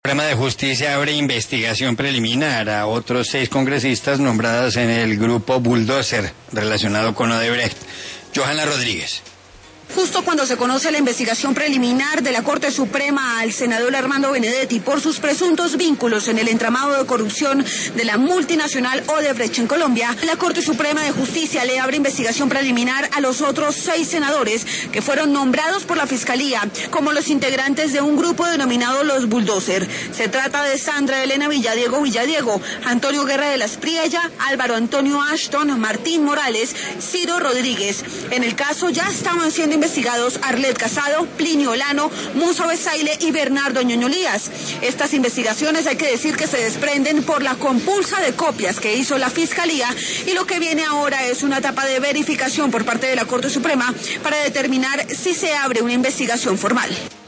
Suprema de Justicia abre investigación preliminar a otros 6 congresistas nombrados en el grupo Bulldozer relacionado con Odebrecht. Johanna Rodríguez. Justo cuando se conoce la investigación preliminar de la Corte Suprema al senador Armando Benedetti por sus presuntos vínculos en el entramado de corrupción de la multinacional Odebrecht en Colombia, la Corte Suprema de Justicia le abre investigación preliminar a los otros 6 senadores que fueron nombrados por la Fiscalía como los integrantes de un grupo denominado los Bulldozer. Se trata de Sandra Elena Villadiego, Antonio Guerra de las Priella, Álvaro Antonio Ashton, Martín Morales, Ciro Rodríguez. En el caso ya estaban siendo investigados Arlet Casado, Plinio Olano, Musa Besaile y Bernardo Ñoño Lías. Estas investigaciones hay que decir que se desprenden por la compulsa de copias que hizo la Fiscalía, y lo que viene ahora es una etapa de verificación por parte de la Corte Suprema para determinar si se abre una investigación formal.